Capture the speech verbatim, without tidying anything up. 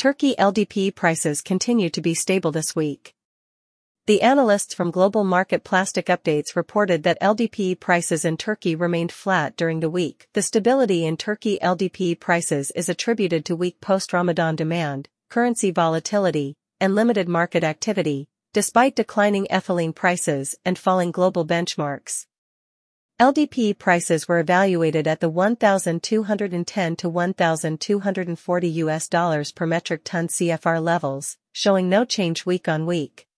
Turkey L D P prices continue to be stable this week. The analysts from Global Market Plastic Updates reported that L D P prices in Turkey remained flat during the week. The stability in Turkey L D P prices is attributed to weak post-Ramadan demand, currency volatility, and limited market activity, despite declining ethylene prices and falling global benchmarks. L D P prices were evaluated at the one thousand two hundred ten to one thousand two hundred forty U S dollars per metric ton C F R levels, showing no change week on week.